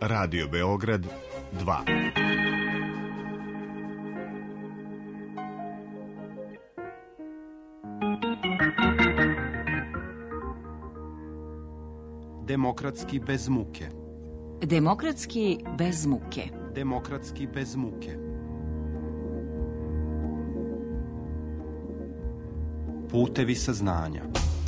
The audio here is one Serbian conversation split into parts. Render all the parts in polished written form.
Radio Beograd 2. Demokratski bez muke. Demokratski bez muke. Demokratski bez muke. Putevi saznanja.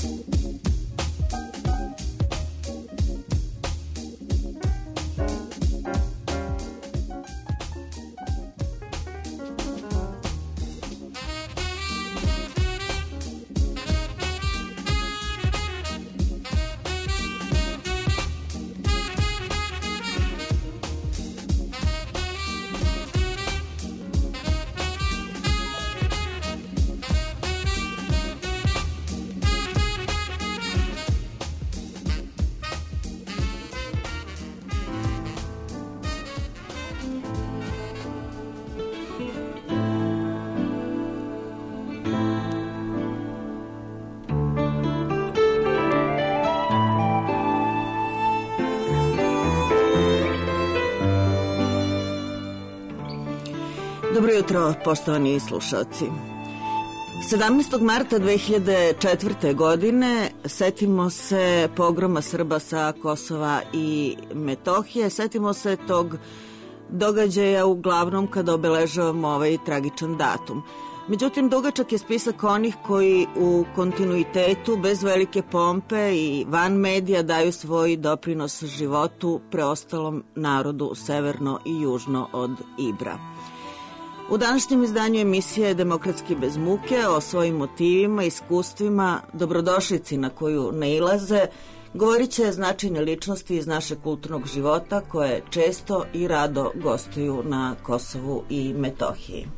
Dobro jutro, poštovani slušalci. 17. marta 2004. godine setimo se pogroma Srba sa Kosova i Metohije, setimo se tog događaja uglavnom kada obeležavamo ovaj tragičan datum. Međutim, dugačak je spisak onih koji u kontinuitetu, bez velike pompe i van medija daju svoj doprinos životu preostalom narodu severno i južno od Ibra. U današnjem izdanju emisije Demokratski bez muke o svojim motivima, iskustvima, dobrodošlici na koju nailaze, govorit će značajne ličnosti iz našeg kulturnog života koje često i rado gostuju na Kosovu i Metohiji.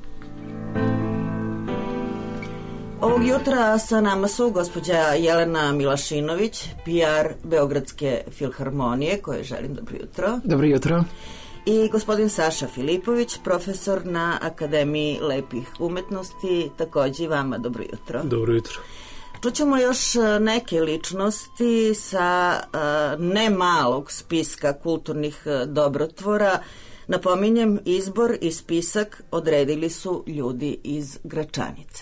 Ovog jutra sa nama su gospođa Jelena Milašinović, PR Beogradske filharmonije, koje želim dobro jutro. Dobro jutro. I gospodin Saša Filipović, profesor na Akademiji lepih umetnosti, takođe i vama dobro jutro. Dobro jutro. Čućemo još neke ličnosti sa ne malog spiska kulturnih dobrotvora. Napominjem, izbor i spisak odredili su ljudi iz Gračanice.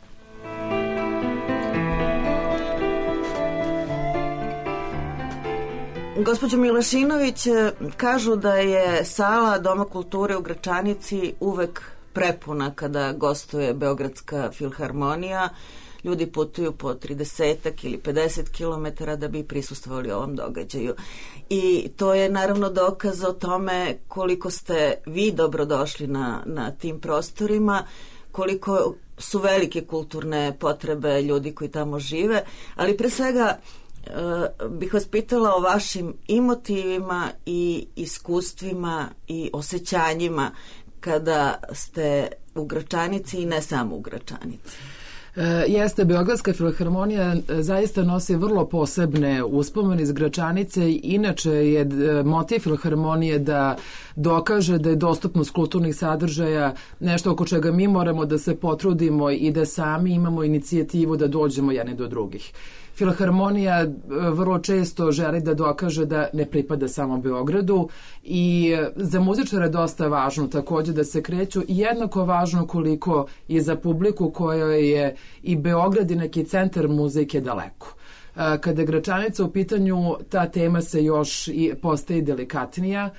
Gospođo Milašinović, kažu da je sala Doma kulture u Gračanici uvek prepuna kada gostuje Beogradska filharmonija. Ljudi putuju po 30 ili 50 kilometara da bi prisustvovali ovom događaju. I to je naravno dokaz o tome koliko ste vi dobrodošli na tim prostorima, koliko su velike kulturne potrebe ljudi koji tamo žive, ali pre svega bih vas pitala o vašim i motivima i iskustvima i osjećanjima kada ste u Gračanici i ne samo u Gračanici. Jeste, Beogradska filharmonija zaista nosi vrlo posebne uspomene iz Gračanice. Inače je motiv filharmonije da dokaže da je dostupnost kulturnih sadržaja nešto oko čega mi moramo da se potrudimo i da sami imamo inicijativu da dođemo jedni do drugih. Filharmonija vrlo često želi da dokaže da ne pripada samo Beogradu i za muzičare je dosta važno takođe da se kreću, jednako važno koliko je za publiku kojoj je i Beograd i neki centar muzike daleko. Kada je Gračanica u pitanju, ta tema se još i postaje delikatnija.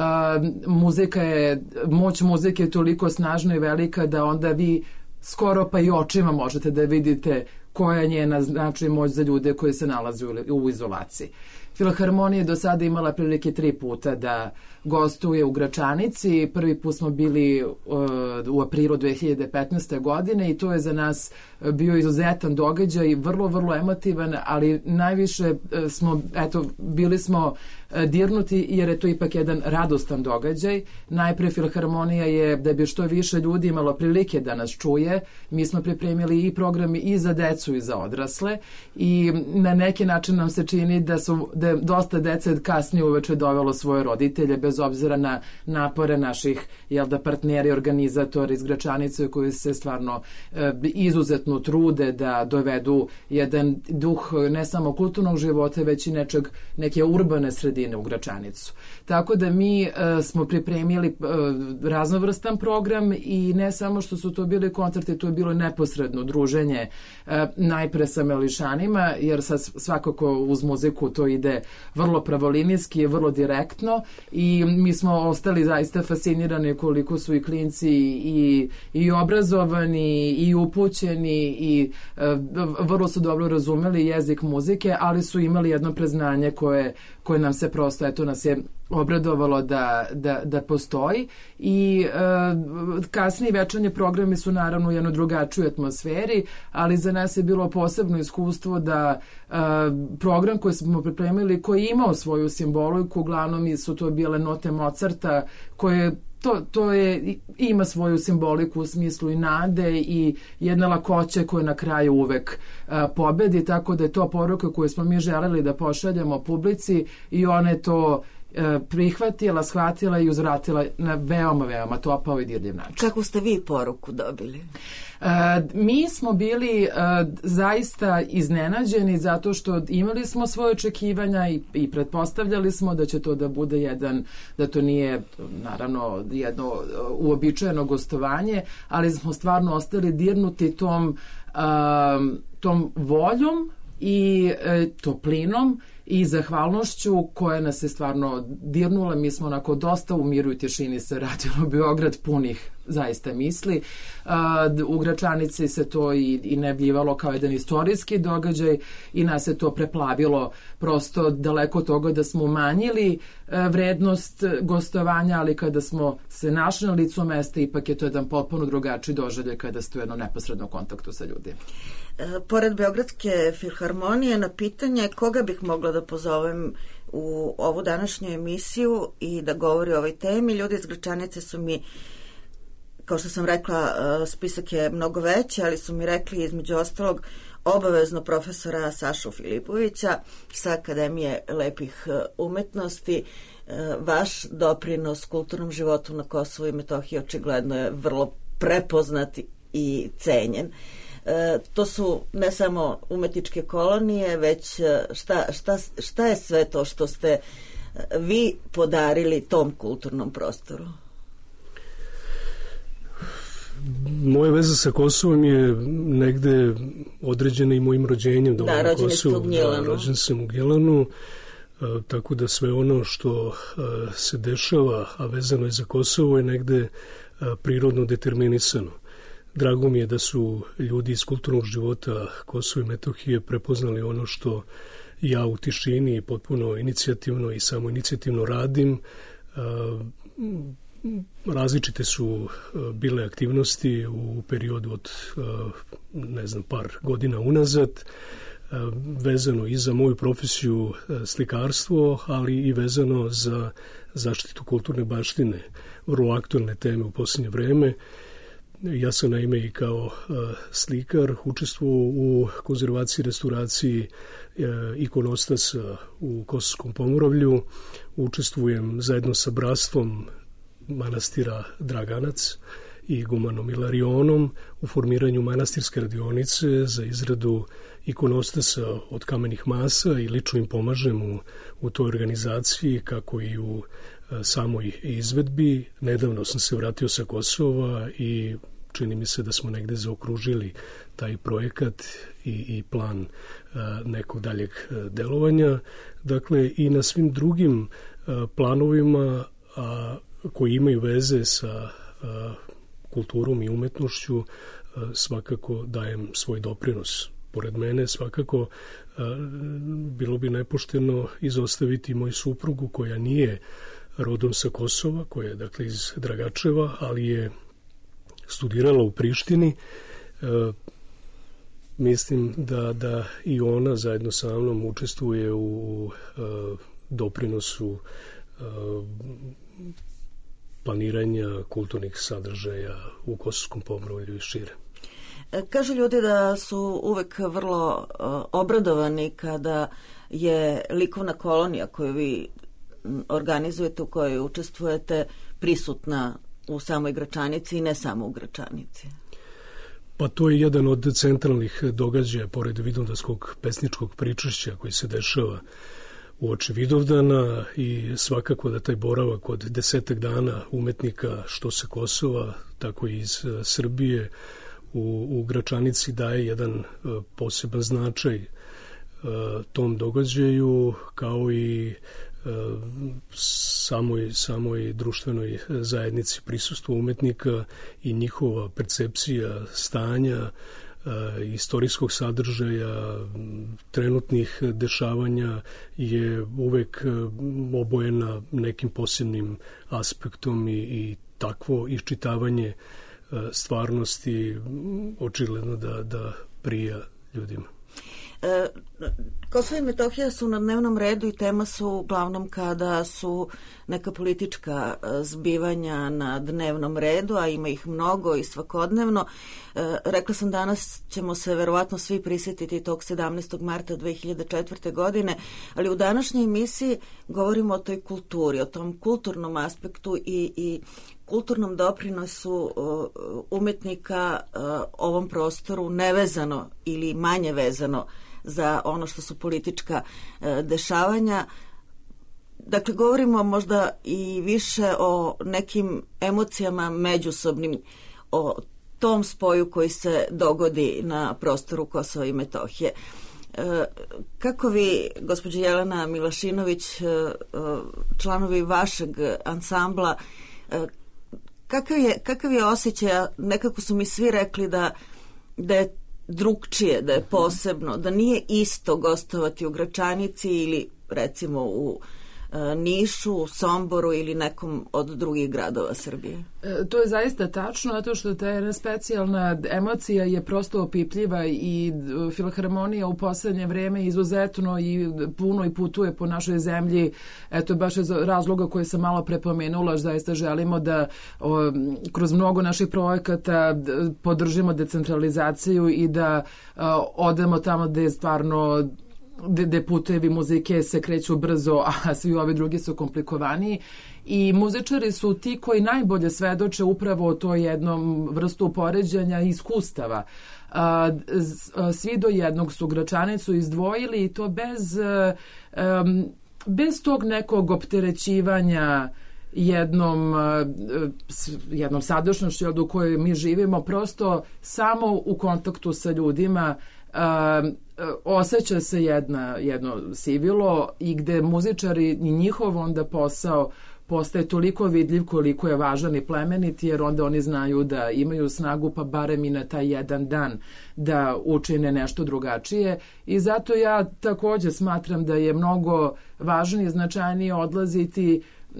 Moć muzike je toliko snažna i velika da onda vi skoro pa i očima možete da vidite koja je njena znači moć za ljude koji se nalaze u izolaciji. Filharmonija je do sada imala prilike 3 puta da gostuje u Gračanici. Prvi put smo bili u aprilu 2015. godine i to je za nas bio izuzetan događaj, vrlo, vrlo emotivan, ali najviše bili smo dirnuti jer je to ipak jedan radostan događaj. Najpre filharmonija je, da bi što više ljudi imalo prilike da nas čuje, mi smo pripremili i programi i za decu i za odrasle i na neki način nam se čini da ovde dosta dece kasnije uveče dovelo svoje roditelje, bez obzira na napore naših partneri, organizatori iz Gračanice koji se stvarno izuzetno trude da dovedu jedan duh ne samo kulturnog života, već i neke urbane sredine u Gračanicu. Tako da mi smo pripremili raznovrstan program i ne samo što su to bili koncerti, to je bilo neposredno druženje najpre sa melišanima, jer svakako uz muziku to ide vrlo pravolinijski, vrlo direktno i mi smo ostali zaista fascinirani koliko su i klinci i obrazovani i upućeni i vrlo su dobro razumeli jezik muzike, ali su imali jedno preznanje koje nam se prosto, eto nas je obradovalo da postoji i kasniji večernji programi su naravno u jednoj drugačijoj atmosferi, ali za nas je bilo posebno iskustvo da program koji smo pripremili, koji je imao svoju simboliku, uglavnom su to bile note Mozarta koje ima svoju simboliku u smislu i nade i jedne lakoće koje na kraju uvek pobedi, tako da je to poruka koju smo mi želeli da pošaljemo publici i ona je to prihvatila, shvatila i uzvratila na veoma, veoma topao i dirljiv način. Kako ste vi poruku dobili? Mi smo bili zaista iznenađeni zato što imali smo svoje očekivanja i pretpostavljali smo da će to da bude da to nije naravno jedno uobičajeno gostovanje, ali smo stvarno ostali dirnuti tom voljom i toplinom i zahvalnošću koja nas je stvarno dirnula. Mi smo onako dosta u miru i tišini se radilo Beograd punih zaista misli. U Gračanici se to i najavljivalo kao jedan istorijski događaj i nas je to preplavilo prosto daleko od toga da smo umanjili vrednost gostovanja, ali kada smo se našli na licu mesta, ipak je to jedan potpuno drugačiji doživljaj kada ste u jednom neposrednom kontaktu sa ljudima. Pored Beogradske filharmonije, na pitanje koga bih mogla da pozovem u ovu današnju emisiju i da govori o ovoj temi, ljudi iz Gračanice su mi, kao što sam rekla, spisak je mnogo veći, ali su mi rekli između ostalog obavezno profesora Sašu Filipovića sa Akademije lepih umetnosti. Vaš doprinos kulturnom životu na Kosovu i Metohiji očigledno je vrlo prepoznat i cenjen. To su ne samo umetničke kolonije, već šta je sve to što ste vi podarili tom kulturnom prostoru? Moja veza sa Kosovom je negde određena i mojim rođenjem. Da, rođen ste u Gnjilanu. Rođen sam u Gnjilanu, tako da sve ono što se dešava, a vezano je za Kosovo, je negde prirodno determinisano. Drago mi je da su ljudi iz kulturnog života Kosova i Metohije prepoznali ono što ja u tišini potpuno inicijativno i samoinicijativno radim. Različite su bile aktivnosti u periodu od par godina unazad, vezano i za moju profesiju slikarstvo, ali i vezano za zaštitu kulturne baštine, vrlo aktualne teme u posljednje vreme. Ja sam naime i kao slikar učestvovao u konzervaciji i restauraciji ikonostasa u Kosovskom Pomoravlju. Učestvujem zajedno sa bratstvom manastira Draganac i igumanom Ilarionom u formiranju manastirske radionice za izradu ikonostasa od kamenih masa i lično im pomažem u toj organizaciji, kako i u samoj izvedbi. Nedavno sam se vratio sa Kosova i čini mi se da smo negde zaokružili taj projekat i plan nekog daljeg delovanja. Dakle, i na svim drugim planovima koji imaju veze sa kulturom i umetnošću svakako dajem svoj doprinos. Pored mene svakako bilo bi nepošteno izostaviti moju suprugu koja nije rodom sa Kosova, koja je dakle iz Dragačeva, ali je studirala u Prištini. Mislim da i ona zajedno sa mnom učestvuje u doprinosu planiranja kulturnih sadržaja u Kosovskom Pomoravlju i šire. Kažu ljudi da su uvek vrlo obradovani kada je likovna kolonija koju vi organizujete, u kojoj učestvujete, prisutna u samoj Gračanici i ne samo u Gračanici? Pa to je jedan od centralnih događaja, pored vidovdanskog pesničkog pričešća koji se dešava uoči Vidovdana, i svakako da taj boravak od 10 dana umetnika što sa Kosova, tako i iz Srbije u Gračanici daje jedan poseban značaj tom događaju, kao i samoj društvenoj zajednici, prisustvo umetnika i njihova percepcija stanja, istorijskog sadržaja, trenutnih dešavanja je uvek obojena nekim posebnim aspektom i takvo iščitavanje stvarnosti očigledno da prija ljudima. Kosovo i Metohija su na dnevnom redu i tema su uglavnom kada su neka politička zbivanja na dnevnom redu, a ima ih mnogo i svakodnevno. Rekla sam, danas ćemo se verovatno svi prisjetiti tog 17. marta 2004. godine, ali u današnjoj emisiji govorimo o toj kulturi, o tom kulturnom aspektu i kulturnom doprinosu umetnika ovom prostoru, nevezano ili manje vezano za ono što su politička dešavanja. Dakle, govorimo možda i više o nekim emocijama međusobnim, o tom spoju koji se dogodi na prostoru Kosova i Metohije. Kako vi, gospođo Jelena Milašinović, članovi vašeg ansambla, kakav je osjećaj? Nekako su mi svi rekli da je drugčije, da je posebno, da nije isto gostovati u Gračanici ili recimo u Nišu, u Somboru ili nekom od drugih gradova Srbije. To je zaista tačno, zato što ta jedna specijalna emocija je prosto opipljiva i Filharmonija u poslednje vreme izuzetno i puno i putuje po našoj zemlji. Eto, baš iz razloga koje sam malo prepomenula, zaista želimo da kroz mnogo naših projekata podržimo decentralizaciju i da odemo tamo gde je stvarno gde putevi muzike se kreću brzo, a svi ovi drugi su komplikovaniji. I muzičari su ti koji najbolje svedoče upravo o toj jednom vrstu poređanja i iskustava. Svi do jednog su Gračanicu izdvojili i to bez tog nekog opterećivanja jednom sadašnjošću u kojoj mi živimo, prosto samo u kontaktu sa ljudima osjeća se jedno sivilo i gde muzičari i njihov onda posao postaje toliko vidljiv koliko je važan i plemenit, jer onda oni znaju da imaju snagu, pa barem i na taj jedan dan da učine nešto drugačije. I zato ja takođe smatram da je mnogo važnije i značajnije odlaziti,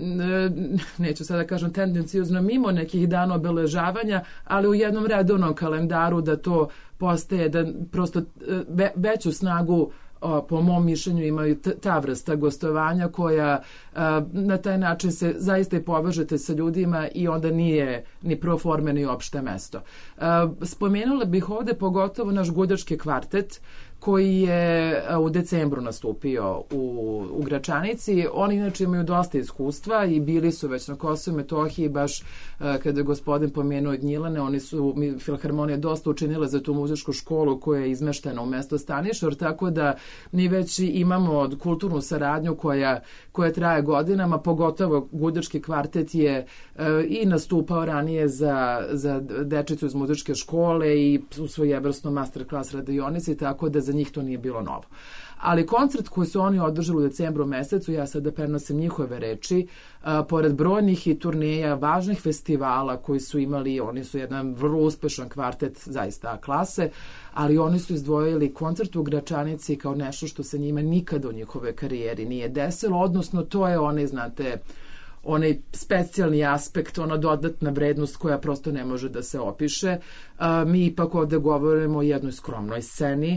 neću sada kažem tendencijozno, mimo nekih dana obeležavanja, ali u jednom redovnom kalendaru da to postaje, da prosto veću snagu po mom mišljenju imaju ta vrsta gostovanja koja na taj način se zaista i povežete sa ljudima i onda nije ni pro forme ni opšte mesto. Spomenula bih ovde pogotovo naš Gudački kvartet koji je u decembru nastupio u Gračanici. Oni inače imaju dosta iskustva i bili su već na Kosovu i Metohiji, baš kada je gospodin pomenuo Gnjilane, Filharmonija dosta učinila za tu muzičku školu koja je izmeštena u mesto Stanišor, tako da mi već imamo kulturnu saradnju koja traje godinama, pogotovo Gudački kvartet je i nastupao ranije za dečicu iz muzičke škole i u svojevrsno masterclass radionici, tako da za njih to nije bilo novo. Ali koncert koji su oni održali u decembru mesecu, ja sada prenosim njihove reči, pored brojnih i turneja, važnih festivala koji su imali, oni su jedan vrlo uspešan kvartet, zaista klase, ali oni su izdvojili koncert u Gračanici kao nešto što se njima nikada u njihove karijeri nije desilo, odnosno to je onaj specijalni aspekt, ona dodatna vrednost koja prosto ne može da se opiše. Mi ipak ovde govorimo o jednoj skromnoj sceni,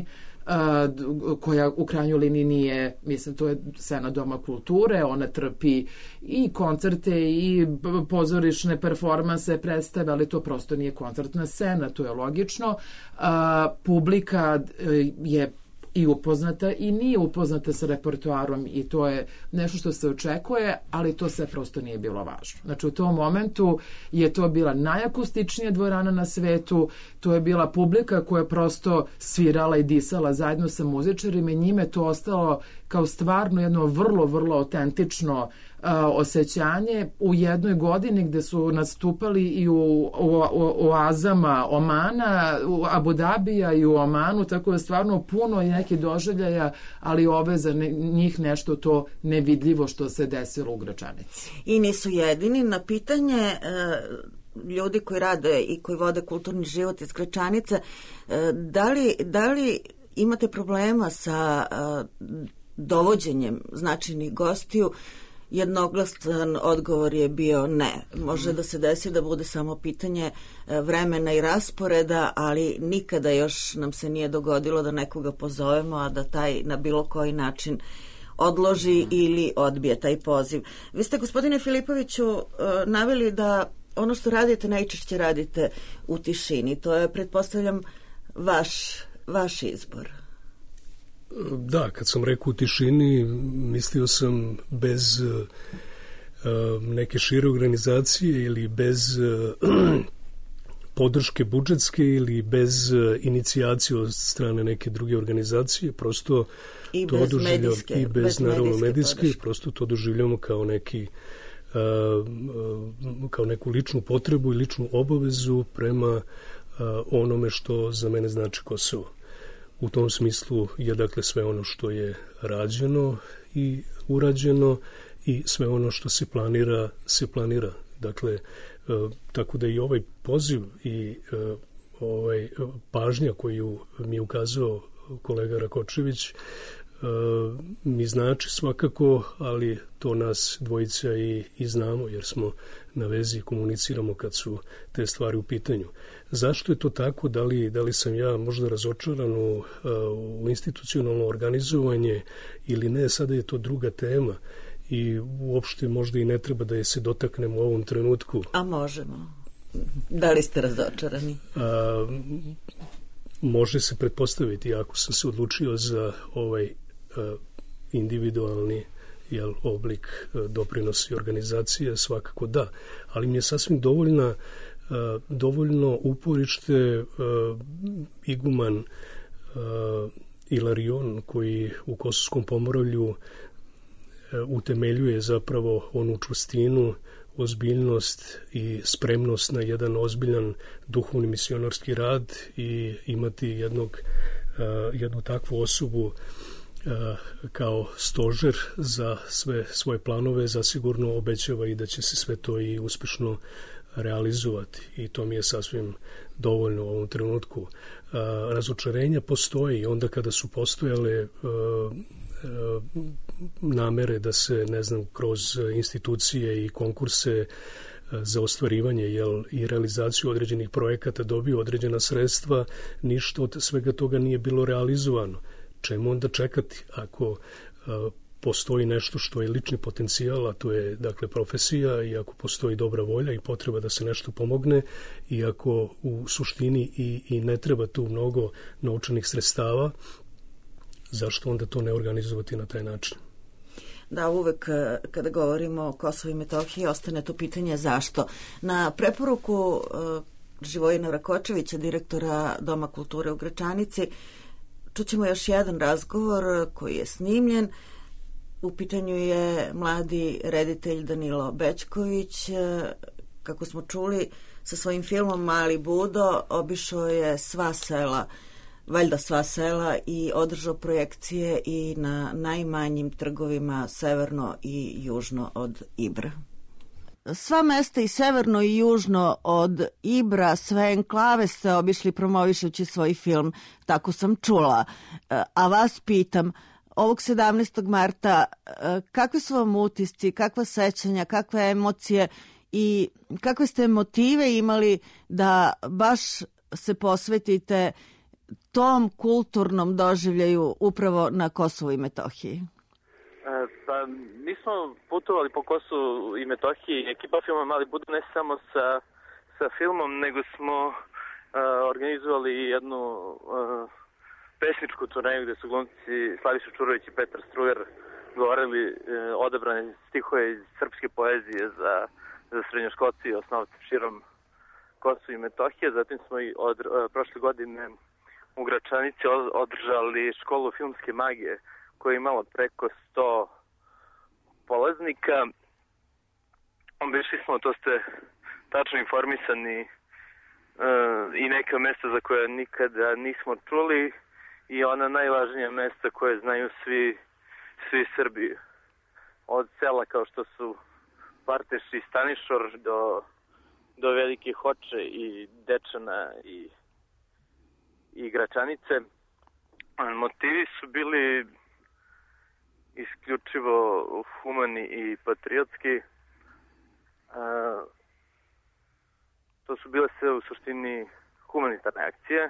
koja u krajnjoj liniji nije, mislim, to je scena Doma kulture, ona trpi i koncerte i pozorišne performanse, predstave, ali to prosto nije koncertna scena, to je logično. Publika je i upoznata i nije upoznata sa repertoarom i to je nešto što se očekuje, ali to sve prosto nije bilo važno. Znači u tom momentu je to bila najakustičnija dvorana na svetu, to je bila publika koja je prosto svirala i disala zajedno sa muzičarima i njime to ostalo kao stvarno jedno vrlo, vrlo autentično osjećanje u jednoj godini gde su nastupali i u oazama Omana, u Abu Dabija i u Omanu, tako da stvarno puno je neki doživljaja, ali ove za njih nešto to nevidljivo što se desilo u Gračanici. I nisu jedini. Na pitanje ljudi koji rade i koji vode kulturni život iz Gračanice, da li imate problema sa dovođenjem značajnih gostiju, jednoglasan odgovor je bio ne. Može da se desi da bude samo pitanje vremena i rasporeda, ali nikada još nam se nije dogodilo da nekoga pozovemo, a da taj na bilo koji način odloži ili odbije taj poziv. Vi ste, gospodine Filipoviću, naveli da ono što radite najčešće radite u tišini. To je, pretpostavljam, vaš izbor. Da, kad sam rekao u tišini, mislio sam bez neke šire organizacije ili bez podrške budžetske ili bez inicijacije od strane neke druge organizacije, prosto i to doživljamo i bez naravno medijske, prosto to doživljamo kao kao neku ličnu potrebu i ličnu obavezu prema onome što za mene znači Kosovo. U tom smislu je dakle sve ono što je rađeno i urađeno i sve ono što se planira. Dakle, tako da i ovaj poziv i pažnja koju mi je ukazao kolega Rakočević mi znači svakako, ali to nas dvojica i znamo jer smo na vezi i komuniciramo kad su te stvari u pitanju. Zašto je to tako? Da li sam ja možda razočaran u institucionalno organizovanje ili ne? Sada je to druga tema i uopšte možda i ne treba da je se dotaknemo u ovom trenutku. A možemo. Da li ste razočarani? Može se pretpostaviti, ako sam se odlučio za ovaj individualni oblik doprinosa i organizacije, svakako da. Ali mi je sasvim dovoljno uporište iguman Ilarion koji u Kosovskom Pomoravlju utemeljuje zapravo onu čvrstinu, ozbiljnost i spremnost na jedan ozbiljan duhovni misionarski rad i imati jednu takvu osobu kao stožer za sve svoje planove, zasigurno obećava i da će se sve to i uspešno realizovati i to mi je sasvim dovoljno u ovom trenutku. Razočarenja postoji onda kada su postojale namere da se, kroz institucije i konkurse za ostvarivanje i realizaciju određenih projekata dobiju određena sredstva, ništa od svega toga nije bilo realizovano. Čemu onda čekati ako postoji nešto što je lični potencijal, a to je dakle profesija i ako postoji dobra volja i potreba da se nešto pomogne i ako u suštini i ne treba tu mnogo novčanih sredstava, zašto onda to ne organizovati na taj način? Da, uvek kada govorimo o Kosovu i Metohiji ostane to pitanje zašto. Na preporuku Živojina Rakočevića, direktora Doma kulture u Gračanici, čućemo još jedan razgovor koji je snimljen. U pitanju je mladi reditelj Danilo Bećković. Kako smo čuli, sa svojim filmom Mali Budo obišao je valjda sva sela i održao projekcije i na najmanjim trgovima severno i južno od Ibra. Sva mesta i severno i južno od Ibra, sve enklave ste obišli promovišući svoj film, tako sam čula. A vas pitam, ovog 17. marta, kakvi su vam utisci, kakva sećanja, kakve emocije i kakve ste motive imali da baš se posvetite tom kulturnom doživljaju upravo na Kosovu i Metohiji? Pa mi smo putovali po Kosovu i Metohiji. Ekipa filma Mali Budo ne samo sa filmom, nego smo organizovali jednu pesničku turneju gde su glumci Slaviša Čurović i Petar Strugar govorili odabrane stihove iz srpske poezije za srednjoškolci i osnovce širom Kosova i Metohije. Zatim smo i prošle godine u Gračanici održali školu filmske magije koja je imala preko 100 polaznika. Obišli smo, to ste tačno informisani, i neka mesta za koje nikada nismo čuli i ona najvažnija mesta koje znaju svi Srbi. Od sela kao što su Parteš i Stanišor do Velike Hoče i Dečana i Gračanice. Motivi su bili isključivo humani i patriotski. To su bile sve u suštini humanitarne akcije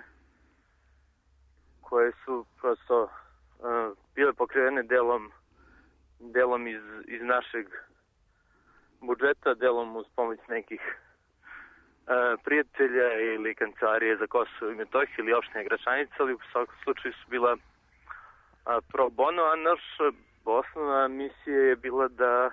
koje su prosto bile pokrivene delom iz našeg budžeta, delom uz pomoć nekih prijatelja ili kancelarije za Kosovo i Metohiju ili opštine Gračanica, ali u svakom slučaju su bila pro bono, a naša osnovna misija je bila da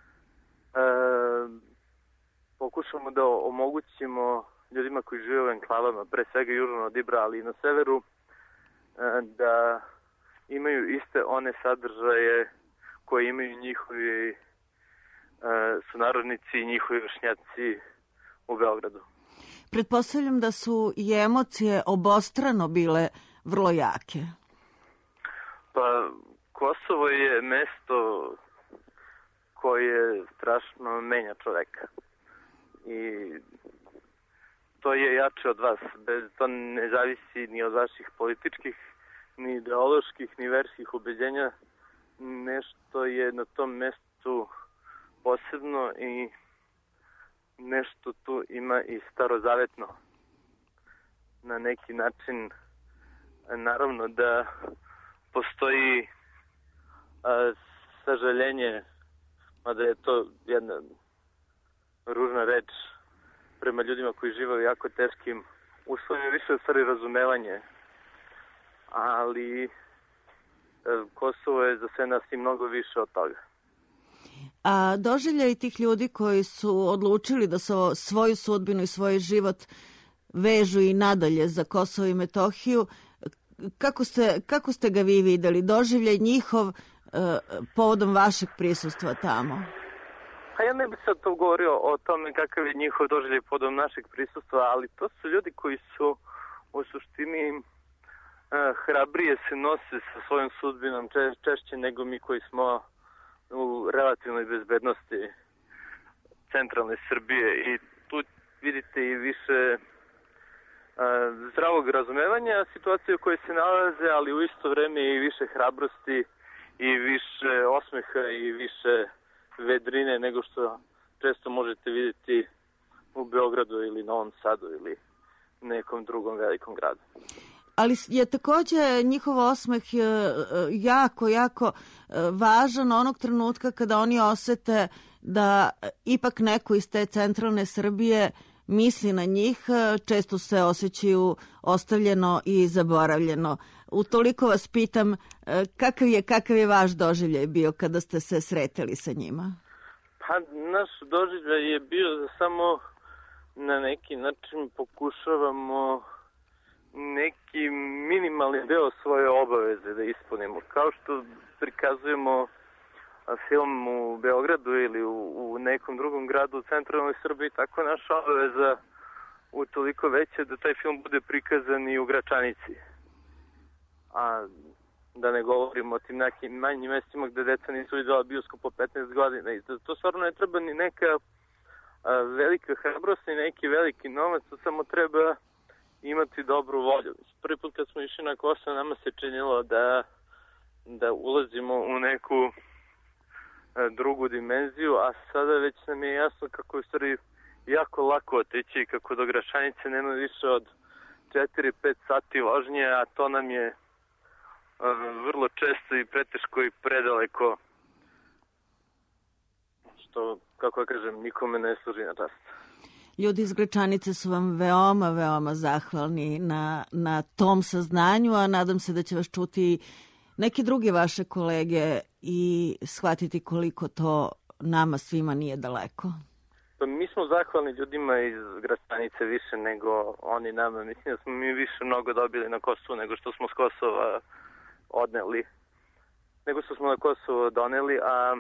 pokušamo da omogućimo ljudima koji žive u enklavama, pre svega južno od Ibra, ali i na severu, da imaju iste one sadržaje koje imaju njihovi sunarodnici i njihovi vršnjaci u Beogradu. Pretpostavljam da su i emocije obostrano bile vrlo jake. Pa, Kosovo je mesto koje strašno menja čoveka. I to je jače od vas. To ne zavisi ni od vaših političkih, ni ideoloških, ni verskih ubeđenja. Nešto je na tom mestu posebno i nešto tu ima i starozavetno. Na neki način, naravno da postoji sažaljenje, mada je to jedna ružna reč prema ljudima koji žive u jako teškim uslovima, više u stvari razumevanje. Ali Kosovo je za sve nas i mnogo više od toga. A doživljaj tih ljudi koji su odlučili da svoju sudbinu i svoj život vežu i nadalje za Kosovo i Metohiju, kako ste ga vi videli? Doživljaj njihov povodom vašeg prisustva tamo? A ja ne bih sad to govorio o tome kakav je njihov doživljaj povodom našeg prisustva, ali to su ljudi koji su u suštini hrabrije se nose sa svojom sudbinom češće nego mi koji smo u relativnoj bezbednosti centralne Srbije. I tu vidite i više zdravog razumevanja situacije u kojoj se nalaze, ali u isto vreme i više hrabrosti i više osmeha i više vedrine nego što često možete vidjeti u Beogradu ili Novom Sadu ili nekom drugom velikom gradu. Ali je takođe njihov osmeh jako važan onog trenutka kada oni osete da ipak neko iz te centralne Srbije misli na njih, često se osjećaju ostavljeno i zaboravljeno. Utoliko vas pitam, kakav je vaš doživljaj bio kada ste se sreteli sa njima? Pa, naš doživljaj je bio da samo na neki način pokušavamo neki minimalni deo svoje obaveze da ispunimo. Kao što prikazujemo film u Beogradu ili u nekom drugom gradu u centralnoj Srbiji, tako je naša obaveza utoliko veća da taj film bude prikazan i u Gračanici. A da ne govorimo o tim nekim manjim mestima gde deca nisu videla bioskop po 15 godina. I to stvarno ne treba ni neka velika hrabrost, ni neki veliki novac, to samo treba imati dobru volju. Prvi put kad smo išli na Kosovo, nama se činilo da ulazimo u neku drugu dimenziju, a sada već nam je jasno kako je u stvari jako lako otići i kako do Gračanice nema više od 4-5 sati vožnje, a to nam je vrlo često i preteško i predaleko, što, kako ja kažem, nikome ne služi na čast. Ljudi iz Gračanice su vam veoma, veoma zahvalni na tom saznanju, a nadam se da će vas čuti neki drugi vaše kolege i shvatiti koliko to nama svima nije daleko. Pa mi smo zahvalni ljudima iz Gračanice više nego oni nama. Mislim da smo mi više mnogo dobili na Kosovu nego što smo s Kosova odneli. Nego što smo na Kosovo doneli,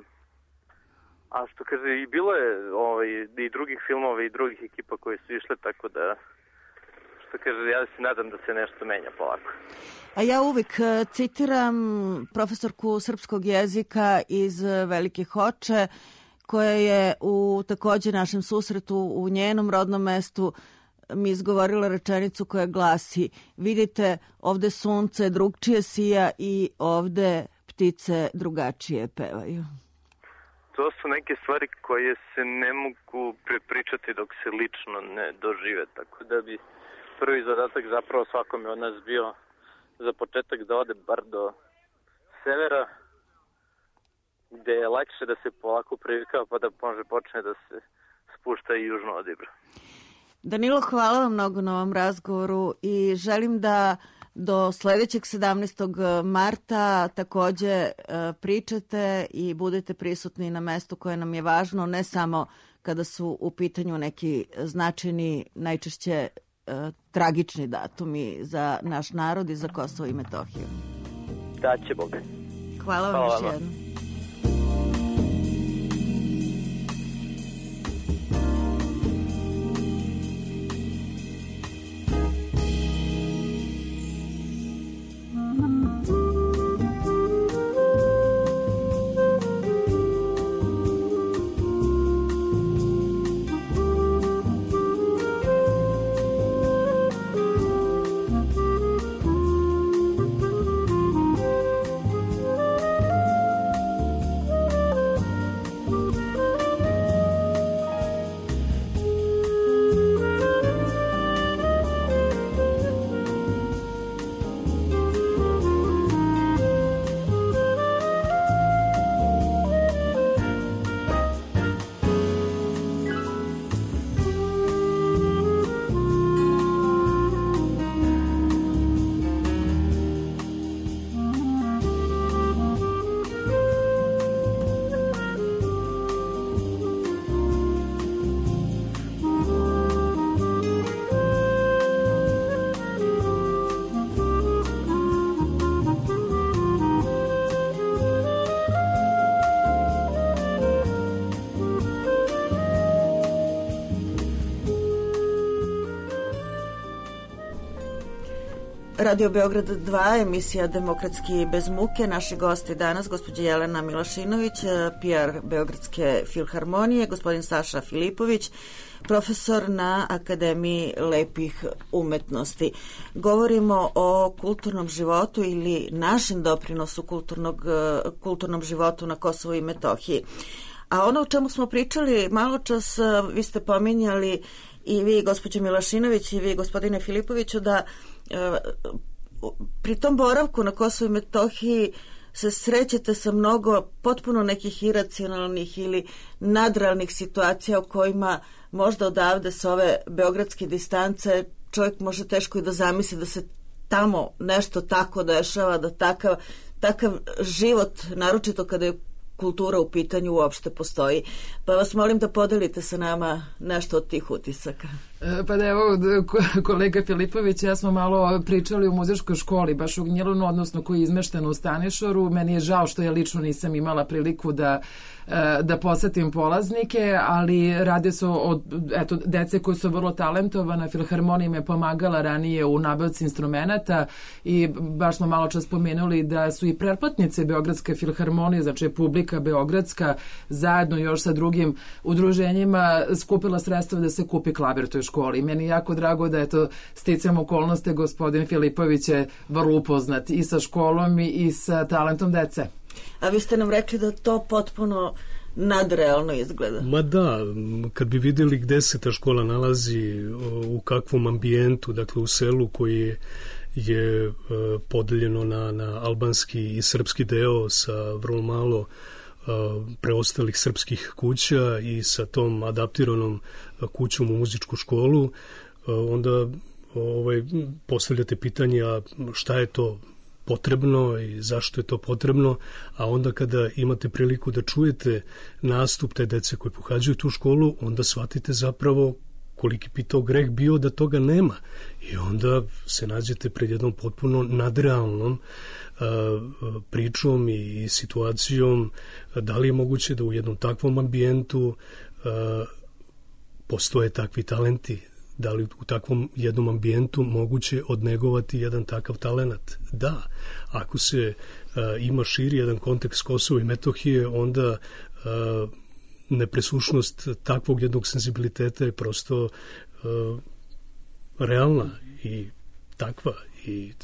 a što kaže, i bilo je i drugih filmova i drugih ekipa koji su išle, tako da, što kaže, ja se nadam da se nešto menja polako. A ja uvijek citiram profesorku srpskog jezika iz Velike Hoče, koja je u također našem susretu u njenom rodnom mestu mi izgovorila rečenicu koja glasi: vidite, ovde sunce drugčije sija i ovde ptice drugačije pevaju. To su neke stvari koje se ne mogu prepričati dok se lično ne dožive, tako da bi prvi zadatak zapravo svakome od nas bio za početak da ode bar do severa, gde je lakše da se polako privikava pa da može počne da se spušta i južno od Ibra. Danilo, hvala vam mnogo na ovom razgovoru i želim da do sledećeg 17. marta takođe pričate i budete prisutni na mestu koje nam je važno, ne samo kada su u pitanju neki značajni, najčešće tragični datumi za naš narod i za Kosovo i Metohiju. Da će Boga. Hvala vam još jednom. Radio Beograd 2, emisija Demokratski bez muke. Naši gosti danas, gospođa Jelena Milošinović, PR Beogradske filharmonije, gospodin Saša Filipović, profesor na Akademiji lepih umetnosti. Govorimo o kulturnom životu ili našem doprinosu kulturnom životu na Kosovu i Metohiji. A ono o čemu smo pričali malo čas, vi ste pominjali i vi, gospođo Milošinović, i vi, gospodine Filipoviću, da pri tom boravku na Kosovu i Metohiji se srećete sa mnogo potpuno nekih iracionalnih ili nadrealnih situacija u kojima možda odavde s ove beogradske distance čovjek može teško i da zamisli da se tamo nešto tako dešava, da takav život, naročito kada je kultura u pitanju, uopšte postoji. Pa vas molim da podelite sa nama nešto od tih utisaka. Pa da, evo, kolega Filipović, ja smo malo pričali u muzičkoj školi, baš u Gnjilanu, odnosno koji je izmešten u Stanišoru. Meni je žao što ja lično nisam imala priliku da posetim polaznike, ali radi se o dece koji su vrlo talentovana. Filharmonija me pomagala ranije u nabavci instrumenta i baš smo malo čas pomenuli da su i pretplatnice Beogradske filharmonije, znači publika beogradska, zajedno još sa drugim udruženjima skupila sredstva da se kupi klavir toj školi. Meni je jako drago da sticajem okolnosti gospodin Filipović je vrlo upoznat i sa školom i sa talentom dece. A vi ste nam rekli da to potpuno nadrealno izgleda. Ma da, kad bi vidjeli gde se ta škola nalazi, u kakvom ambijentu, dakle u selu koji je podeljeno na albanski i srpski deo sa vrlo malo preostalih srpskih kuća i sa tom adaptiranom kućom u muzičku školu, onda postavljate pitanje šta je to potrebno i zašto je to potrebno, a onda kada imate priliku da čujete nastup te dece koji pohađaju tu školu, onda shvatite zapravo koliki bi to greh bio da toga nema. I onda se nađete pred jednom potpuno nadrealnom pričom i situacijom da li je moguće da u jednom takvom ambijentu postoje takvi talenti, da li u takvom jednom ambijentu moguće odnegovati jedan takav talenat. Da, ako se ima širi jedan kontekst Kosova i Metohije, onda nepresušnost takvog jednog senzibiliteta je prosto realna i takva i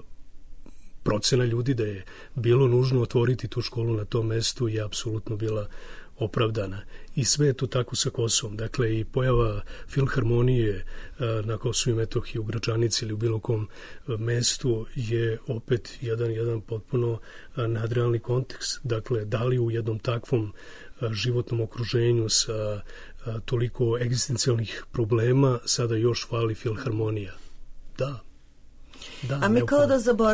procena ljudi da je bilo nužno otvoriti tu školu na tom mestu je apsolutno bila opravdana. I sve je to tako sa Kosovom. Dakle, i pojava filharmonije na Kosovu i Metohiji u Gračanici ili u bilo kom mestu je opet jedan potpuno nadrealni kontekst. Dakle, da li u jednom takvom životnom okruženju sa toliko egzistencijalnih problema sada još fali filharmonija? Da. A mi kao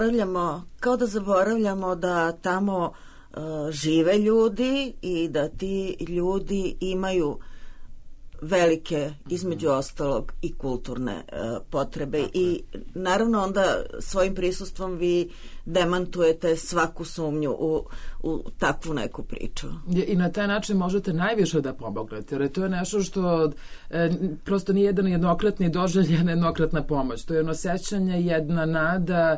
da zaboravljamo da tamo žive ljudi i da ti ljudi imaju velike, između ostalog, i kulturne potrebe. I naravno onda svojim prisustvom vi demantujete svaku sumnju u takvu neku priču. I na taj način možete najviše da pomognete, jer to je nešto što prosto nije jedan jednokratni doživljaj, jednokratna pomoć. To je jedno sećanje, jedna nada,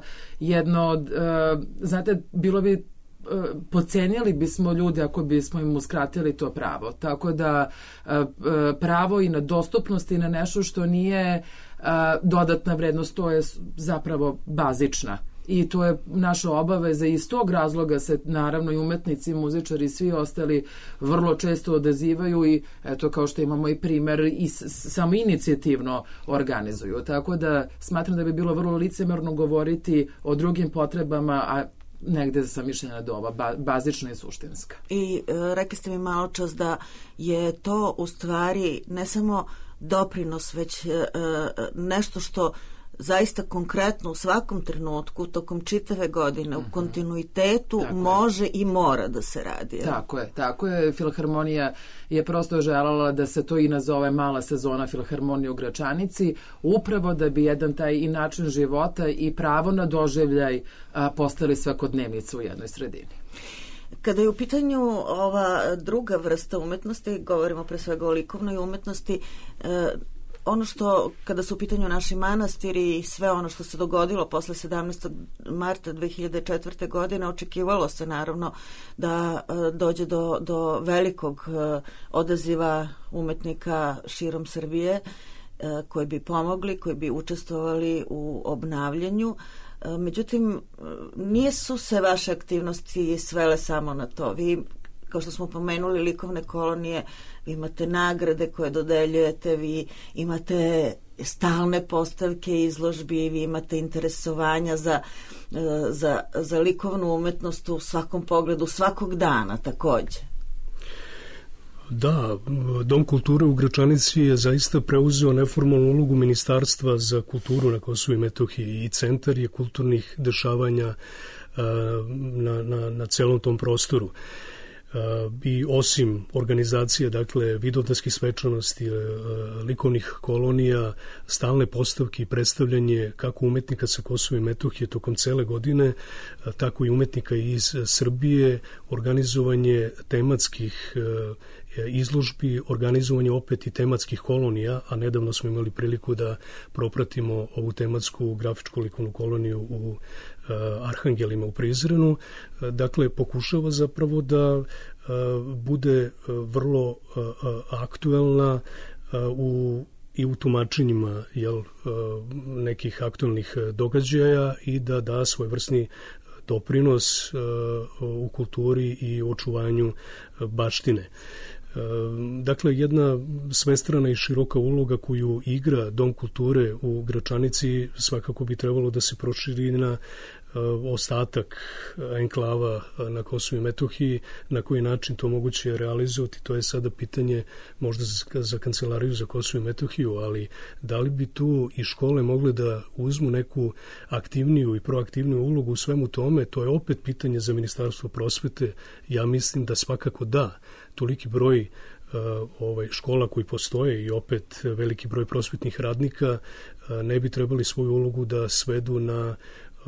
znate, bilo bi podcenjali bismo ljude ako bismo im uskratili to pravo. Tako da pravo i na dostupnost i na nešto što nije dodatna vrednost, to je zapravo bazična. I to je naša obaveza i iz tog razloga se naravno i umetnici, muzičari i svi ostali vrlo često odazivaju i eto kao što imamo i primer i samo inicijativno organizuju. Tako da smatram da bi bilo vrlo licemerno govoriti o drugim potrebama, a negde sam mišljenja da ova bazična i suštinska. I rekli ste mi malo čas da je to u stvari ne samo doprinos, već nešto što zaista konkretno u svakom trenutku, tokom čitave godine, u kontinuitetu može i mora da se radi. Tako je. Filharmonija je prosto željela da se to i nazove mala sezona Filharmonije u Gračanici, upravo da bi jedan taj i način života i pravo na doživljaj postali svakodnevnica u jednoj sredini. Kada je u pitanju ova druga vrsta umetnosti, govorimo pre svega o likovnoj umetnosti, ono što, kada su u pitanju naši manastiri i sve ono što se dogodilo posle 17. marta 2004. godine, očekivalo se naravno da dođe do velikog odaziva umetnika širom Srbije koji bi pomogli, koji bi učestvovali u obnavljanju. Međutim, nisu se vaše aktivnosti svele samo na to. Vi, kao što smo pomenuli, likovne kolonije, vi imate nagrade koje dodeljujete, vi imate stalne postavke izložbi, vi imate interesovanja za likovnu umetnost u svakom pogledu, svakog dana takođe. Da, Dom kulture u Gračanici je zaista preuzeo neformalnu ulogu Ministarstva za kulturu na Kosovu i Metohiji i centar je kulturnih dešavanja na celom tom prostoru. I osim organizacije, dakle, vidovdanskih svečanosti, likovnih kolonija, stalne postavke i predstavljanje kako umetnika sa Kosova i Metohije tokom cele godine, tako i umetnika iz Srbije, organizovanje tematskih izložbi, organizovanje opet i tematskih kolonija, a nedavno smo imali priliku da propratimo ovu tematsku grafičku likovnu koloniju u Arhangelima u Prizrenu. Dakle, pokušava zapravo da bude vrlo aktuelna i u tumačenjima nekih aktualnih događaja i da da svojevrsni doprinos u kulturi i očuvanju baštine. Dakle, jedna svestrana i široka uloga koju igra Dom kulture u Gračanici svakako bi trebalo da se proširi na ostatak enklava na Kosovu i Metohiji, na koji način to moguće realizovati, to je sada pitanje možda za Kancelariju za Kosovo i Metohiju, ali da li bi tu i škole mogle da uzmu neku aktivniju i proaktivniju ulogu u svemu tome, to je opet pitanje za Ministarstvo prosvete. Ja mislim da svakako da, toliki broj škola koji postoje i opet veliki broj prosvetnih radnika ne bi trebali svoju ulogu da svedu na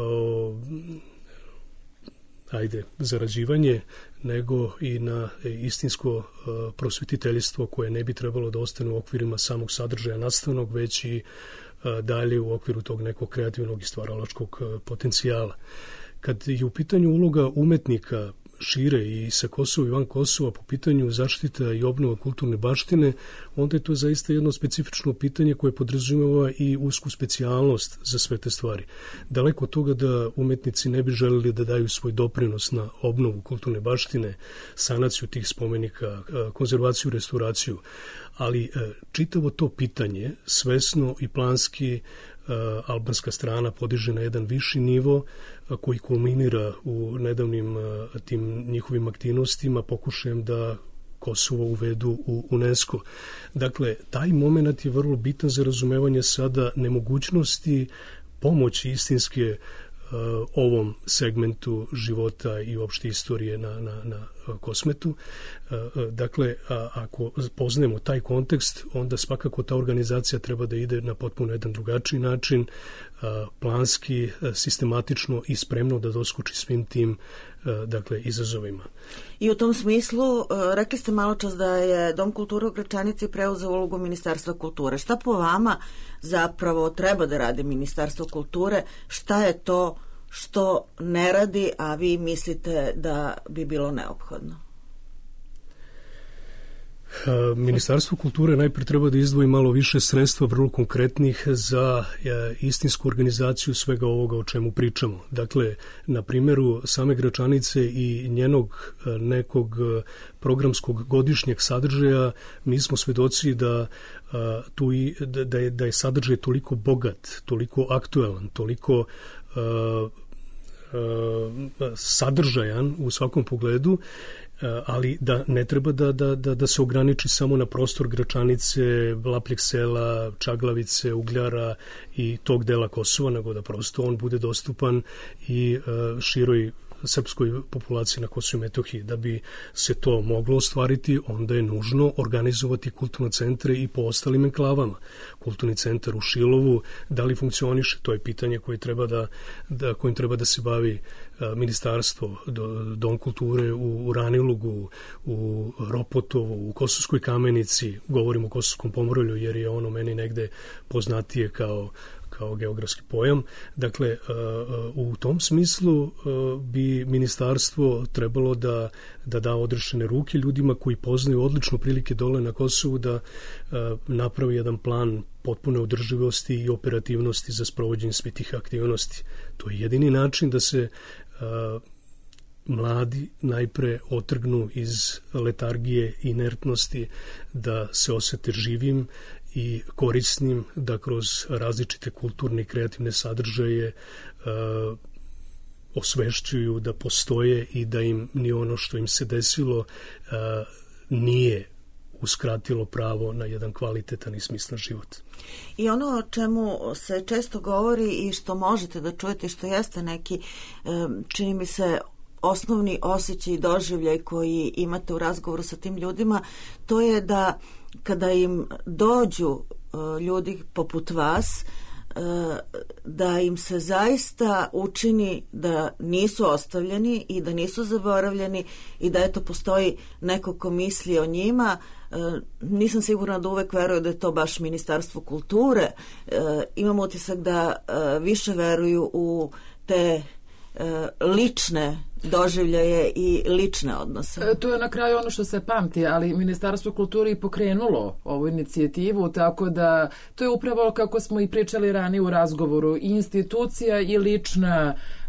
zarađivanje, nego i na istinsko prosvetiteljstvo koje ne bi trebalo da ostane u okvirima samog sadržaja nastavnog, već i dalje u okviru tog nekog kreativnog i stvaralačkog potencijala. Kad je u pitanju uloga umetnika šire i sa Kosova i van Kosova po pitanju zaštita i obnova kulturne baštine, onda je to zaista jedno specifično pitanje koje podrazumeva i usku specijalnost za sve te stvari. Daleko od toga da umetnici ne bi želeli da daju svoj doprinos na obnovu kulturne baštine, sanaciju tih spomenika, konzervaciju, restauraciju, ali čitavo to pitanje svesno i planski albanska strana podiže na jedan viši nivo koji kulminira u nedavnim tim njihovim aktivnostima, pokušajem da Kosovo uvedu u UNESCO. Dakle, taj moment je vrlo bitan za razumevanje sada nemogućnosti pomoći istinske ovom segmentu života i uopšte istorije na Kosmetu. Dakle, ako poznajemo taj kontekst, onda svakako ta organizacija treba da ide na potpuno jedan drugačiji način, planski, sistematično i spremno da doskoči svim tim izazovima. I u tom smislu, rekli ste malo čas da je Dom kulture u Gračanici preuzeo ulogu Ministarstva kulture. Šta po vama zapravo treba da radi Ministarstvo kulture? Šta je to što ne radi, a vi mislite da bi bilo neophodno? Ministarstvo kulture najprije treba da izdvoji malo više sredstva, vrlo konkretnih, za istinsku organizaciju svega ovoga o čemu pričamo. Dakle, na primjeru same Gračanice i njenog nekog programskog godišnjeg sadržaja, mi smo svedoci da je sadržaj toliko bogat, toliko aktuelan, toliko sadržajan u svakom pogledu, ali da ne treba da se ograniči samo na prostor Gračanice, Lapljeg sela, Čaglavice, Ugljara i tog dela Kosova, nego da prosto on bude dostupan i široj srpskoj populaciji na Kosovu i Metohiji. Da bi se to moglo ostvariti, onda je nužno organizovati kulturne centre i po ostalim enklavama. Kulturni centar u Šilovu, da li funkcioniše, to je pitanje kojim treba da se bavi ministarstvo, Dom kulture u Ranilugu, u Ropotovu, u Kosovskoj Kamenici, govorim o Kosovskom Pomorolju jer je ono meni negde poznatije kao geografski pojam. Dakle, u tom smislu bi ministarstvo trebalo da da odrešene ruke ljudima koji poznaju odlično prilike dole na Kosovu, da napravi jedan plan potpune održivosti i operativnosti za sprovođenje svih tih aktivnosti. To je jedini način da se mladi najpre otrgnu iz letargije i inertnosti, da se osete živim i korisnim, da kroz različite kulturne i kreativne sadržaje osvešćuju da postoje i da im ni ono što im se desilo nije uskratilo pravo na jedan kvalitetan i smislen život. I ono o čemu se često govori i što možete da čujete, što jeste neki, čini mi se, osnovni osjećaj i doživljaj koji imate u razgovoru sa tim ljudima, to je da kada im dođu ljudi poput vas, da im se zaista učini da nisu ostavljeni i da nisu zaboravljeni i da eto postoji neko ko misli o njima. Nisam sigurna da uvek veruju da je to baš Ministarstvo kulture. Imam utisak da više veruju u te lične doživljaje i lične odnose. To je na kraju ono što se pamti, ali Ministarstvo kulture i pokrenulo ovu inicijativu, tako da to je upravo kako smo i pričali ranije u razgovoru, i institucija i lična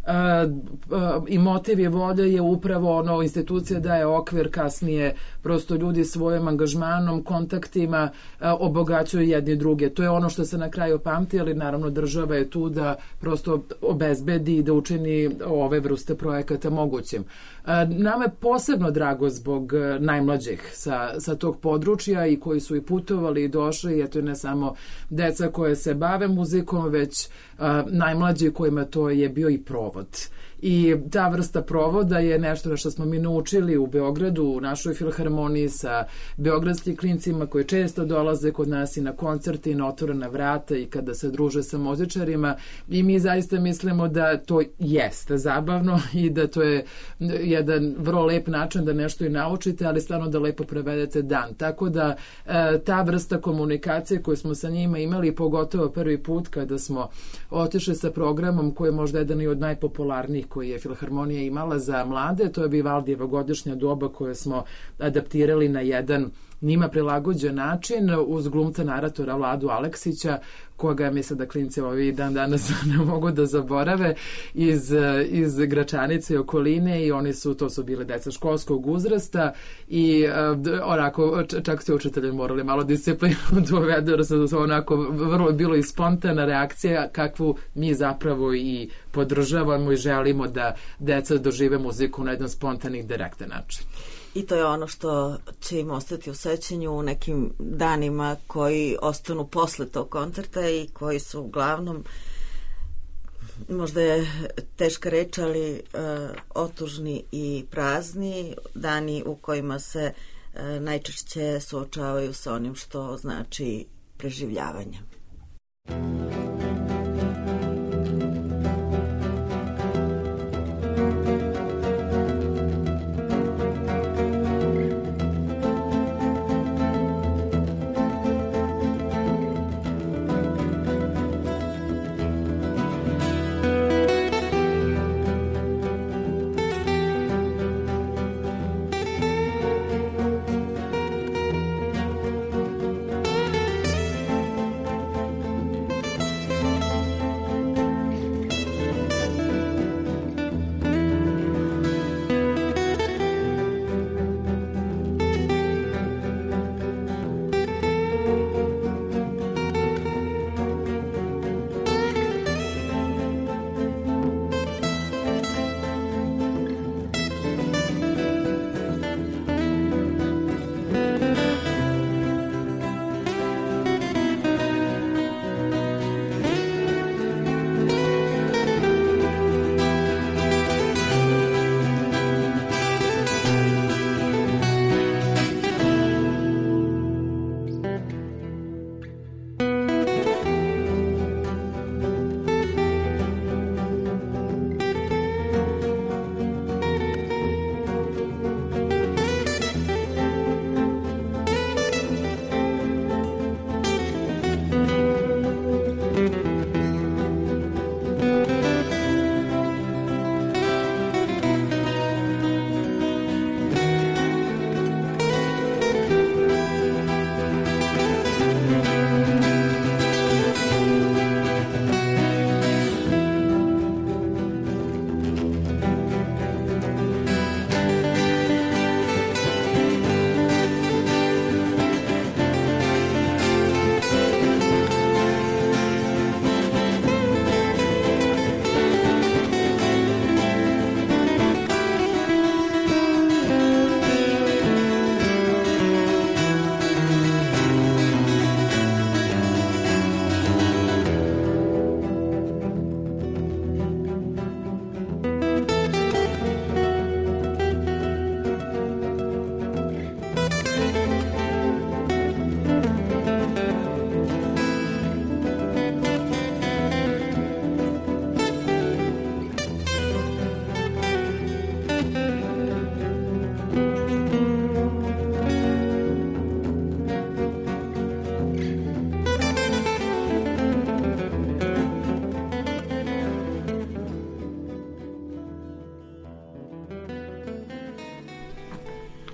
i motiv i volja je upravo ono, institucija daje okvir, kasnije prosto ljudi svojim angažmanom, kontaktima obogaćuju jedni druge. To je ono što se na kraju pamti, ali naravno država je tu da prosto obezbedi i da učini ove vrste projekata mogućim. Nama je posebno drago zbog najmlađih sa tog područja i koji su i putovali i došli, eto ne samo deca koje se bave muzikom, već najmlađi kojima to je bio i provod. I ta vrsta provoda je nešto što smo mi naučili u Beogradu, u našoj filharmoniji sa beogradskim klincima koji često dolaze kod nas i na koncerte i na otvorena vrata i kada se druže sa muzičarima, i mi zaista mislimo da to jeste zabavno i da to je jedan vrlo lep način da nešto i naučite, ali stvarno da lepo prevedete dan. Tako da ta vrsta komunikacije koju smo sa njima imali, pogotovo prvi put kada smo otišli sa programom koji je možda jedan i od najpopularnijih koji je Filharmonija imala za mlade, to je Vivaldijevo godišnja doba koje smo adaptirali na jedan njima prilagođen način uz glumca naratora Vladu Aleksića, koga mislim da klinci ovi dan danas ne mogu da zaborave, iz Gračanice i okoline, i to su bile deca školskog uzrasta i onako čak su učitelji morali malo disciplinu dovedu, jer se onako vrlo bilo i spontana reakcija kakvu mi zapravo i podržavamo i želimo da deca dožive muziku na jedan spontani i direktan način. I to je ono što će im ostati u sećanju u nekim danima koji ostanu posle tog koncerta i koji su uglavnom, možda je teška reč, ali otužni i prazni, dani u kojima se najčešće suočavaju sa onim što znači preživljavanje.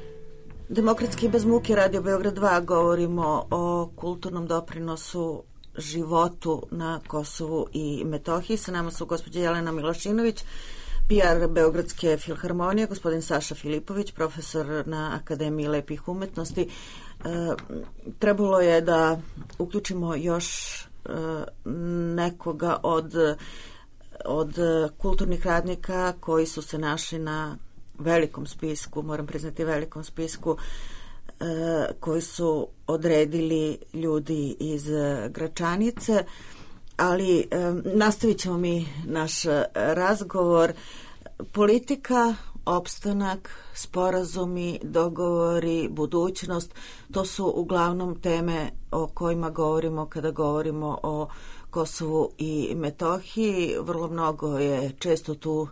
Demokratski bez muke, Radio Beograd 2, govorimo o kulturnom doprinosu životu na Kosovu i Metohiji. Sa nama su gospođa Jelena Milošinović, PR Beogradske filharmonije, gospodin Saša Filipović, profesor na Akademiji lepih umetnosti. Trebalo je da uključimo još nekoga od kulturnih radnika koji su se našli na velikom spisku, moram priznati velikom spisku, koji su odredili ljudi iz Gračanice, ali nastavit ćemo mi naš razgovor. Politika, opstanak, sporazumi, dogovori, budućnost, to su uglavnom teme o kojima govorimo kada govorimo o Kosovu i Metohiji. Vrlo mnogo je često tu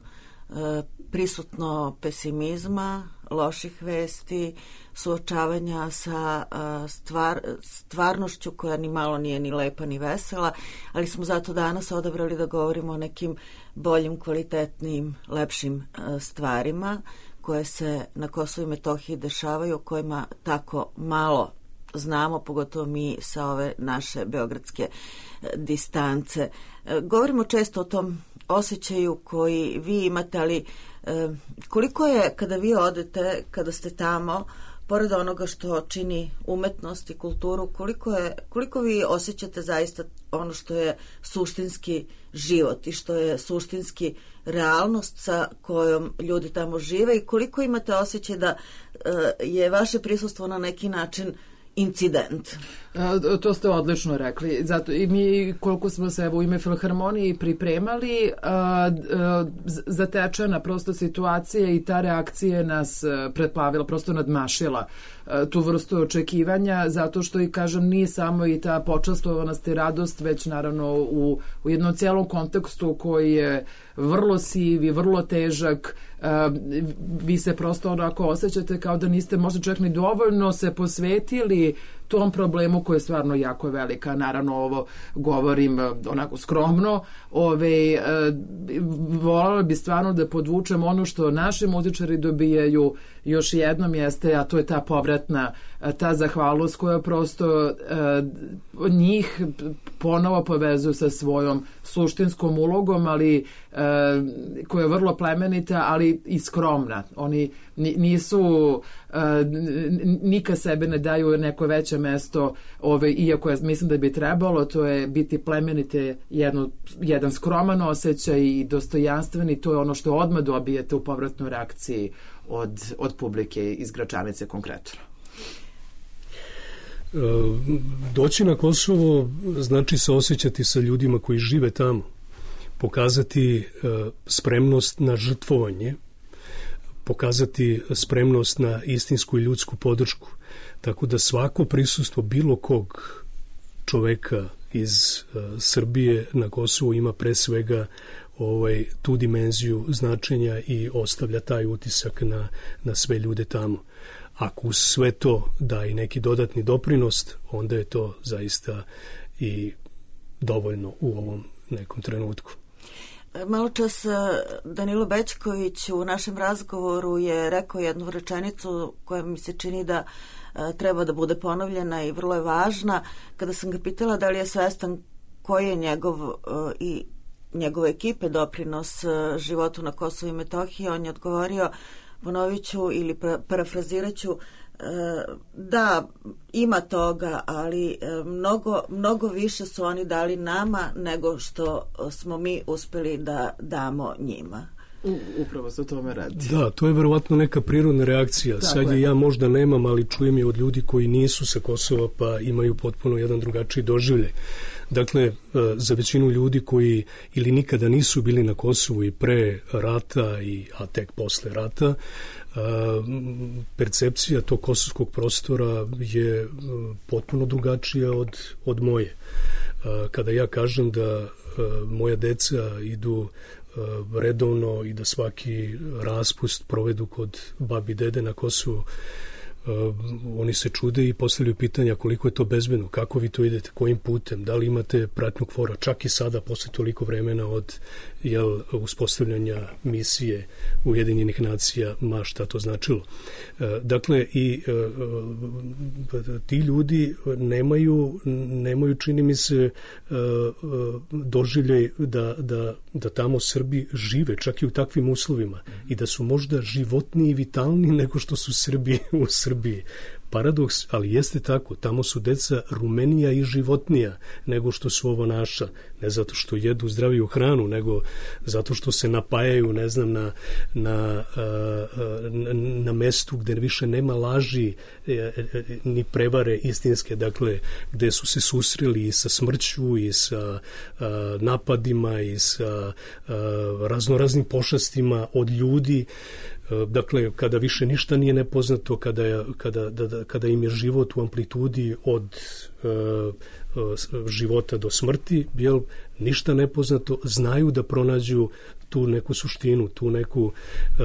prisutno pesimizma, loših vesti, suočavanja sa stvarnošću koja ni malo nije ni lepa ni vesela, ali smo zato danas odabrali da govorimo o nekim boljim, kvalitetnim, lepšim stvarima koje se na Kosovu i Metohiji dešavaju, o kojima tako malo znamo, pogotovo mi sa ove naše beogradske distance. Govorimo često o tom osjećaju koji vi imate, ali koliko je kada vi odete, kada ste tamo, pored onoga što čini umetnost i kulturu, koliko vi osjećate zaista ono što je suštinski život i što je suštinski realnost sa kojom ljudi tamo žive i koliko imate osjećaj da je vaše prisustvo na neki način incident? To ste odlično rekli. Zato i mi koliko smo se u ime Filharmonije pripremali, zatečena prosto situacija i ta reakcija nas pretplavila, prosto nadmašila tu vrstu očekivanja, zato što i kažem nije samo i ta počastvovanost i radost, već naravno u jednom cijelom kontekstu koji je vrlo siv i vrlo težak. Vi se prosto onako osjećate kao da niste možda čak ni dovoljno se posvetili tom problemu koji je stvarno jako velika. Naravno ovo govorim onako skromno. Voljela bi stvarno da podvučem ono što naši muzičari dobijaju još jednom jeste, a to je ta povratna, ta zahvalnost koja prosto njih ponovo povezuje sa svojom suštinskom ulogom, ali koja je vrlo plemenita, ali i skromna. Oni nisu nikad sebe ne daju neko veće mesto, iako mislim da bi trebalo, to je biti plemenite, jedan skroman osjećaj i dostojanstveni, to je ono što odmah dobijete u povratnoj reakciji od publike iz Gračanice konkretno. Doći na Kosovo znači se osjećati sa ljudima koji žive tamo, pokazati spremnost na žrtvovanje, pokazati spremnost na istinsku i ljudsku podršku. Tako da svako prisustvo bilo kog čoveka iz Srbije na Kosovu ima pre svega tu dimenziju značenja i ostavlja taj utisak na sve ljude tamo. Ako uz sve to da i neki dodatni doprinos, onda je to zaista i dovoljno u ovom nekom trenutku. Malo čas Danilo Bećković u našem razgovoru je rekao jednu rečenicu koja mi se čini da treba da bude ponovljena i vrlo je važna. Kada sam ga pitala da li je svestan koji je njegov i njegove ekipe doprinos životu na Kosovu i Metohiji, on je odgovorio, ponovit ću ili parafrazirat ću, da, ima toga, ali mnogo više su oni dali nama nego što smo mi uspeli da damo njima. Upravo se o tome radi. Da, to je verovatno neka prirodna reakcija. Tako sad je ja možda nemam, ali čujem je od ljudi koji nisu sa Kosova pa imaju potpuno jedan drugačiji doživljaj. Dakle, za većinu ljudi koji ili nikada nisu bili na Kosovu i pre rata, a tek posle rata, percepcija tog kosovskog prostora je potpuno drugačija od moje. Kada ja kažem da moja deca idu redovno i da svaki raspust provedu kod babi i dede na Kosovu, Oni se čude i postavljaju pitanja koliko je to bezbedno, kako vi to idete, kojim putem, da li imate pratnju KFOR-a, čak i sada posle toliko vremena od uspostavljanja misije Ujedinjenih nacija, ma šta to značilo. Dakle, i ti ljudi nemaju čini mi se doživljaj da tamo Srbi žive, čak i u takvim uslovima, i da su možda životniji i vitalniji nego što su Srbi u Srbiji. Paradoks, ali jeste tako, tamo su deca rumenija i životnija nego što su ovo naša, ne zato što jedu zdraviju hranu, nego zato što se napajaju, ne znam, na mestu gde više nema laži ni prevare istinske, dakle, gde su se susreli i sa smrću i sa napadima i sa raznoraznim pošastima od ljudi. Dakle, kada više ništa nije nepoznato, kada im je život u amplitudi od života do smrti, ništa nepoznato, znaju da pronađu tu neku suštinu, tu neku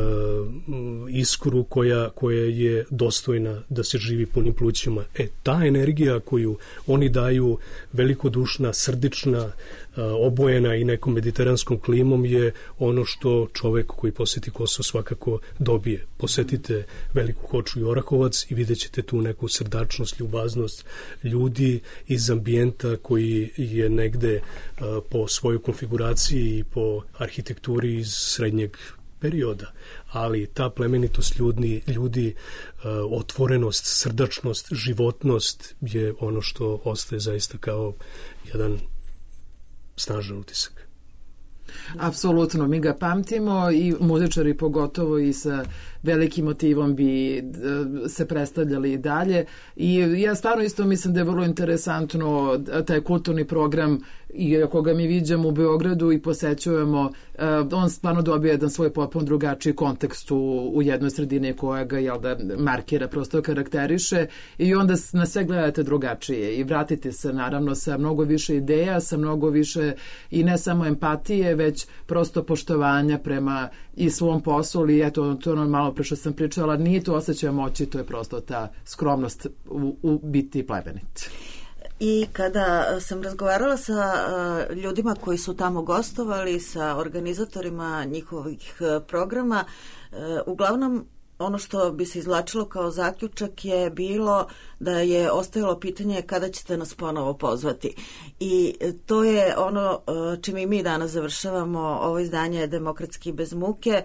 iskru koja je dostojna da se živi punim plućima. Ta energija koju oni daju, velikodušna, srdična, obojena i nekom mediteranskom klimom, je ono što čovek koji poseti Kosovo svakako dobije. Posetite Veliku Hoču i Orahovac i vidjet ćete tu neku srdačnost, ljubaznost ljudi iz ambijenta koji je negde po svojoj konfiguraciji i po arhitekturi iz srednjeg perioda, ali ta plemenitost ljudi, otvorenost, srdačnost, životnost je ono što ostaje zaista kao jedan snažan utisak. Apsolutno, mi ga pamtimo i muzičari pogotovo i sa velikim motivom bi se predstavljali i dalje. I ja stvarno isto mislim da je vrlo interesantno taj kulturni program i koga mi viđamo u Beogradu i posećujemo, on stvarno dobije jedan svoj potpuno drugačiji kontekst u jednoj sredini koja ga markira, prosto karakteriše, i onda na sve gledate drugačije i vratite se naravno sa mnogo više ideja, sa mnogo više i ne samo empatije, već prosto poštovanja prema i svom poslu, ali eto, to ono malo pre što sam pričala, nije to osjećaj moći, to je prosto ta skromnost u biti plemenit. I kada sam razgovarala sa ljudima koji su tamo gostovali, sa organizatorima njihovih programa, uglavnom ono što bi se izvlačilo kao zaključak je bilo da je ostajalo pitanje kada ćete nas ponovo pozvati. I to je ono čime i mi danas završavamo ovo izdanje Demokratski bez muke.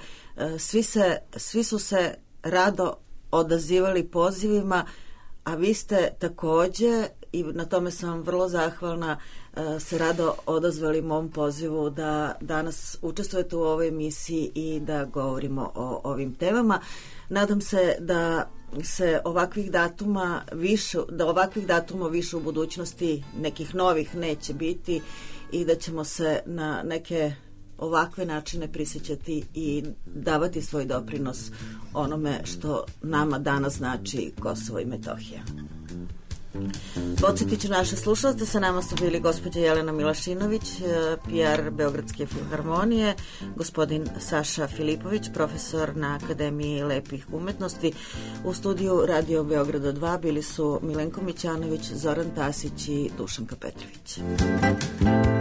Svi su se rado odazivali pozivima, a vi ste takođe, i na tome sam vrlo zahvalna, se rado odazvali mom pozivu da danas učestvujete u ovoj emisiji i da govorimo o ovim temama. Nadam se da se ovakvih datuma više u budućnosti nekih novih neće biti i da ćemo se na neke ovakve načine prisjećati i davati svoj doprinos onome što nama danas znači Kosovo i Metohija. Podsjetit ću naše slušalce, sa nama su bili gospođa Jelena Milašinović, PR Beogradske filharmonije, gospodin Saša Filipović, profesor na Akademiji lepih umetnosti. U studiju Radio Beograda 2 bili su Milenko Mićanović, Zoran Tasić i Dušanka Petrović.